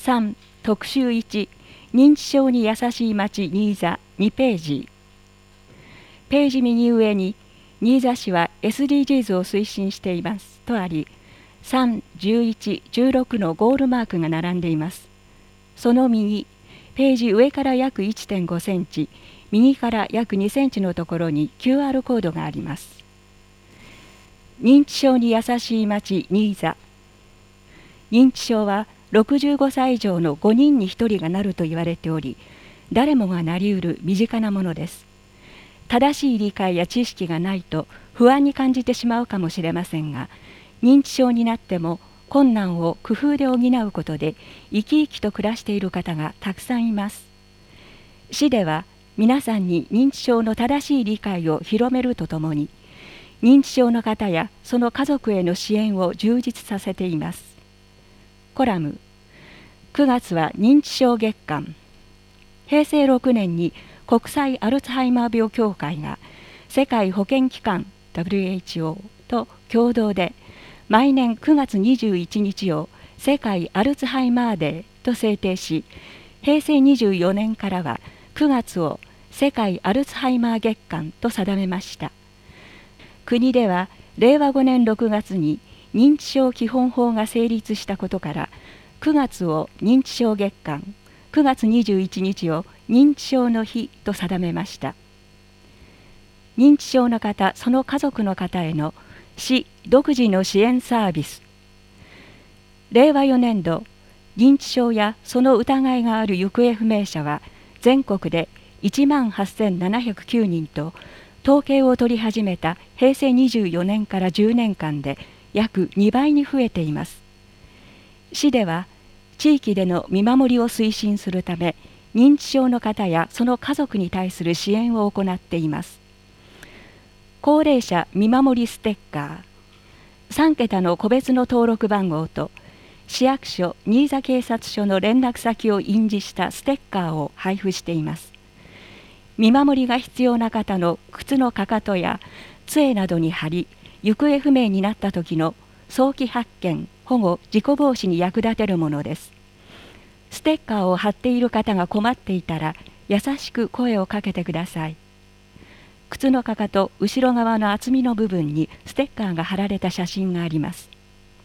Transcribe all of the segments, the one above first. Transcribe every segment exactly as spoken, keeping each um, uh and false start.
さん特集いち認知症に優しい町新座にページ。ページ右上に新座市は エスディージーズ を推進していますとあり、さん、じゅういち、じゅうろくのゴールマークが並んでいます。その右、ページ上から約 いってんごセンチ、右から約にセンチのところに キューアール コードがあります。認知症に優しい町新座。認知症はろくじゅうごさい以上のごにんにひとりがなると言われており、誰もがなりうる身近なものです。正しい理解や知識がないと不安に感じてしまうかもしれませんが、認知症になっても困難を工夫で補うことで生き生きと暮らしている方がたくさんいます。市では皆さんに認知症の正しい理解を広めるとともに、認知症の方やその家族への支援を充実させています。コラム、くがつは認知症月間。へいせいろくねんに国際アルツハイマー病協会が世界保健機関 ダブリューエイチオー と共同で毎年くがつにじゅういちにちを世界アルツハイマーデーと制定し、へいせいにじゅうよねんからはくがつを世界アルツハイマー月間と定めました。国ではれいわごねんろくがつに認知症基本法が成立したことから、くがつを認知症月間、くがつにじゅういちにちを認知症の日と定めました。認知症の方、その家族の方への市独自の支援サービス。れいわよねんど、認知症やその疑いがある行方不明者は全国でいちまんはっせんななひゃくきゅうにんと、統計を取り始めたへいせいにじゅうよねんからじゅうねんかんで約にばいに増えています。市では地域での見守りを推進するため、認知症の方やその家族に対する支援を行っています。高齢者見守りステッカー、さんけたの個別の登録番号と市役所新座警察署の連絡先を印字したステッカーを配布しています。見守りが必要な方の靴のかかとや杖などに貼り、行方不明になった時の早期発見、保護、事故防止に役立てるものです。ステッカーを貼っている方が困っていたら、優しく声をかけてください。靴のかかと後ろ側の厚みの部分にステッカーが貼られた写真があります。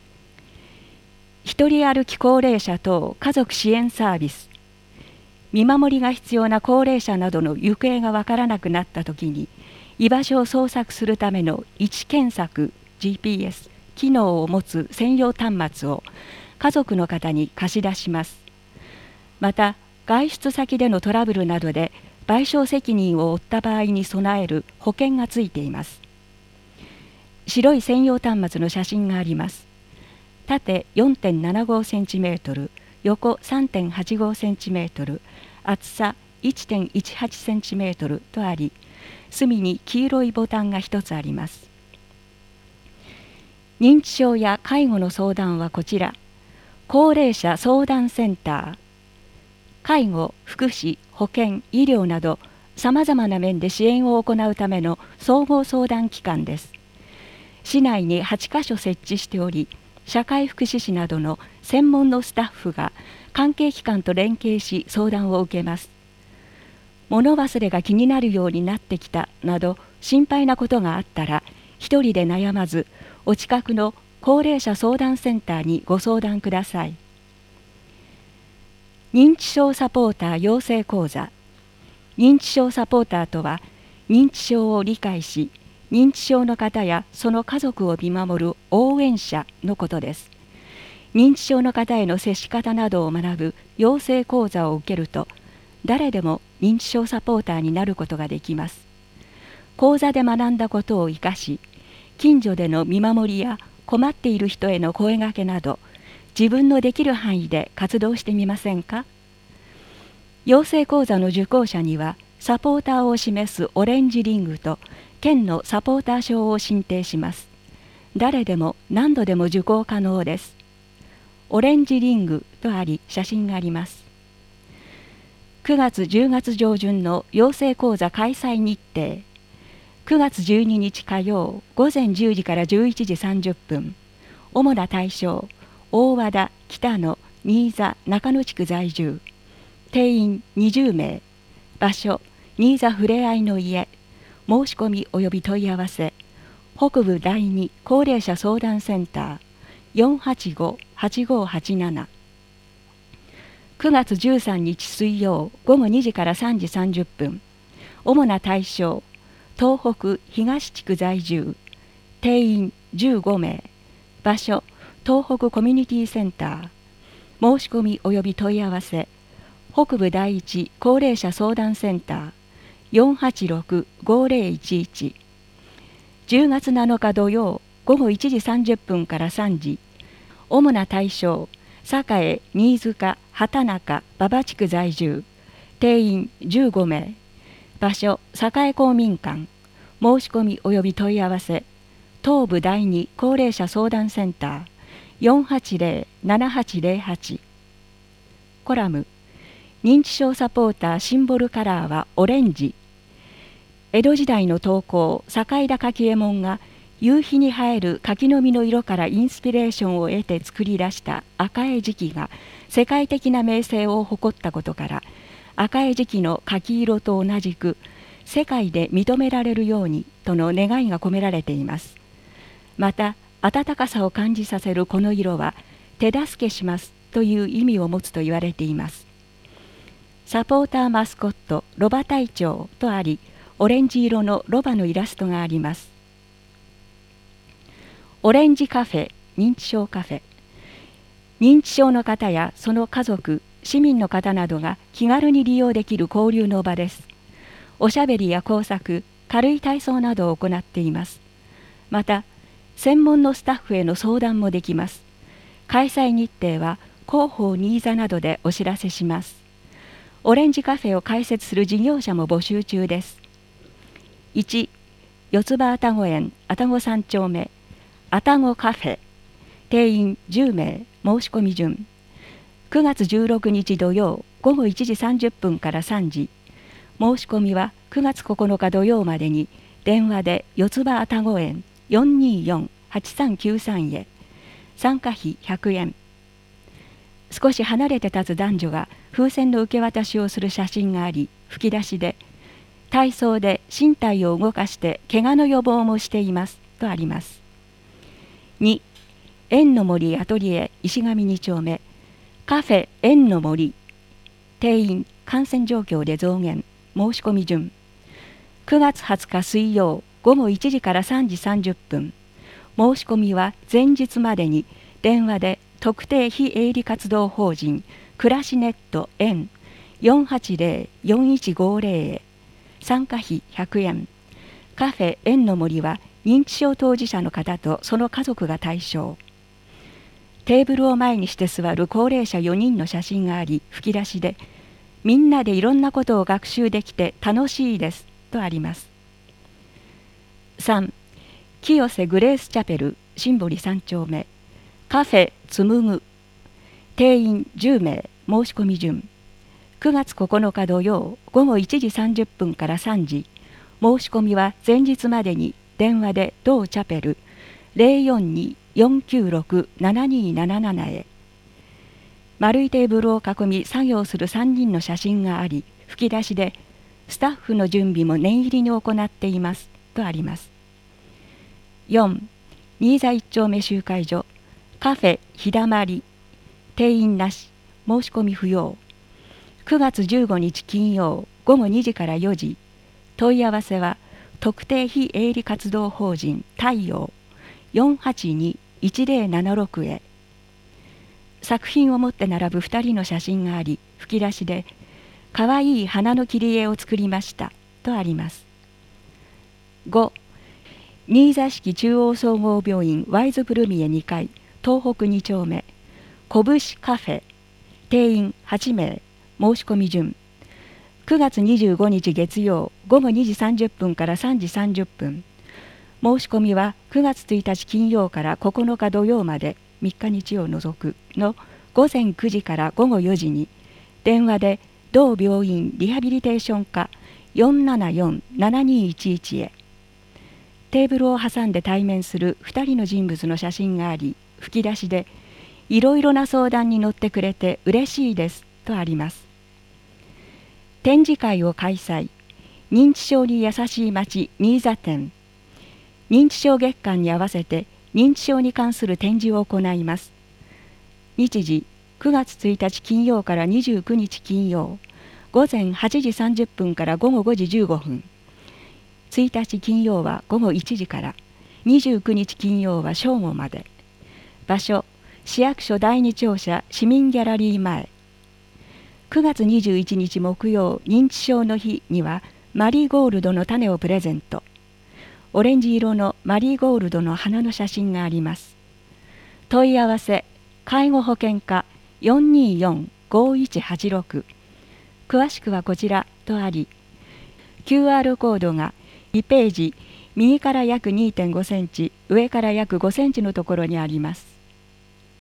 一人歩き高齢者等家族支援サービス。見守りが必要な高齢者などの行方がわからなくなったときに、居場所を捜索するための位置検索 ジーピーエス 機能を持つ専用端末を家族の方に貸し出します。また、外出先でのトラブルなどで賠償責任を負った場合に備える保険がついています。白い専用端末の写真があります。縦 よんてんななごセンチメートル、横 さんてんはちごセンチメートル、厚さ いちてんいちはちセンチメートルとあり、隅に黄色いボタンがひとつあります。認知症や介護の相談はこちら。高齢者相談センター。介護、福祉、保健、医療などさまざまな面で支援を行うための総合相談機関です。市内にはちかしょ設置しており、社会福祉士などの専門のスタッフが関係機関と連携し相談を受けます。物忘れが気になるようになってきたなど心配なことがあったら、一人で悩まずお近くの高齢者相談センターにご相談ください。認知症サポーター養成講座。認知症サポーターとは、認知症を理解し、認知症の方やその家族を見守る応援者のことです。認知症の方への接し方などを学ぶ養成講座を受けると、誰でも認知症サポーターになることができます。講座で学んだことを生かし、近所での見守りや困っている人への声掛けなど、自分のできる範囲で活動してみませんか。養成講座の受講者には、サポーターを示すオレンジリングと県のサポーター証を進呈します。誰でも何度でも受講可能です。オレンジリングとあり、写真があります。くがつじゅうがつ上旬の養成講座開催日程。くがつじゅうににち火曜午前じゅうじからじゅういちじさんじゅっぷん。主な対象、大和田、北野、 新座中野地区在住、定員にじゅうめい、場所新座ふれあいの家、申し込み及び問い合わせ、北部第二高齢者相談センター よんはちご はちごはちなな。くがつじゅうさんにち水曜午後にじからさんじさんじゅっぷん、主な対象、東北東地区在住、定員じゅうごめい、場所東北コミュニティセンター、申し込み及び問い合わせ、北部第一高齢者相談センター よんはちろく ごぜろいちいち。じゅうがつなのか土曜午後いちじさんじゅっぷんからさんじ、主な対象、栄、新塚、畑中、馬場地区在住、定員じゅうごめい、場所栄公民館、申し込み及び問い合わせ、東部第二高齢者相談センター よんはちぜろ ななはちぜろはち。コラム、認知症サポーターシンボルカラーはオレンジ。江戸時代の刀工坂井田柿右衛門が夕日に映える柿の実の色からインスピレーションを得て作り出した赤絵磁器が世界的な名声を誇ったことから、赤絵磁器の柿色と同じく世界で認められるようにとの願いが込められています。また温かさを感じさせるこの色は手助けしますという意味を持つと言われています。サポーターマスコットロバ隊長とあり、オレンジ色のロバのイラストがあります。オレンジカフェ、認知症カフェ。認知症の方やその家族、市民の方などが気軽に利用できる交流の場です。おしゃべりや工作、軽い体操などを行っています。また、専門のスタッフへの相談もできます。開催日程は広報新座などでお知らせします。オレンジカフェを開設する事業者も募集中です。いち. 四つ葉愛宕園愛宕三丁目愛宕カフェ、定員じゅうめい、申し込み順。くがつじゅうろくにち土曜午後いちじさんじゅっぷんからさんじ、申し込みはくがつここのか土曜までに電話で四つ葉愛宕園 よんにーよん はちさんきゅうさん へ。参加費ひゃくえん。少し離れて立つ男女が風船の受け渡しをする写真があり、吹き出しで体操で身体を動かして怪我の予防もしていますとあります。に. 縁の森アトリエ石上に丁目カフェ縁の森、定員感染状況で増減、申し込み順。くがつはつか水曜午後いちじからさんじさんじゅっぷん、申し込みは前日までに電話で特定非営利活動法人暮らしネット縁 よんはちぜろ よんいちごぜろ へ。参加費ひゃくえん。カフェ縁の森は認知症当事者の方とその家族が対象。テーブルを前にして座る高齢者よにんの写真があり、吹き出しでみんなでいろんなことを学習できて楽しいですとあります。さん. 清瀬グレースチャペル新堀三丁目カフェつむぐ、定員じゅうめい、申し込み順。くがつここのか土曜午後いちじさんじゅっぷんからさんじ、申し込みは前日までに電話で同チャペル ゼロよんに よんきゅうろく ななにーなななな へ。丸いテーブルを囲み作業するさんにんの写真があり、吹き出しでスタッフの準備も念入りに行っていますとあります。よん. 新座一丁目集会所カフェ日だまり、定員なし、申し込み不要。くがつじゅうごにち金曜午後にじからよじ、問い合わせは特定非営利活動法人太陽 よんはちに いちぜろななろく へ。作品を持って並ぶふたりの写真があり、吹き出しでかわいい花の切り絵を作りましたとあります。ご. 新座敷中央総合病院ワイズプルミエにかい東北に丁目こぶしカフェ、定員はちめい、申し込み順。くがつにじゅうごにち月曜午後にじさんじゅっぷんからさんじさんじゅっぷん、申し込みはくがつついたち金曜からここのか土曜までみっか日を除くのごぜんくじからごごよじに電話で同病院リハビリテーション課 よんななよん ななにいちいち へ。テーブルを挟んで対面するふたりの人物の写真があり、吹き出しでいろいろな相談に乗ってくれて嬉しいですとあります。展示会を開催。認知症に優しい街新座店。認知症月間に合わせて認知症に関する展示を行います。日時くがつついたち金曜からにじゅうくにち金曜、午前はちじさんじゅっぷんから午後ごじじゅうごふん。ついたち金曜は午後いちじから、にじゅうくにち金曜は正午まで。場所、市役所だいに庁舎市民ギャラリー前。くがつにじゅういちにち木曜認知症の日にはマリーゴールドの種をプレゼント。オレンジ色のマリーゴールドの花の写真があります。問い合わせ、介護保険課 よんにーよんごいちはちろく。詳しくはこちらとあり、キューアール コードがにページ、右から約 にてんごセンチ、上から約ごセンチのところにあります。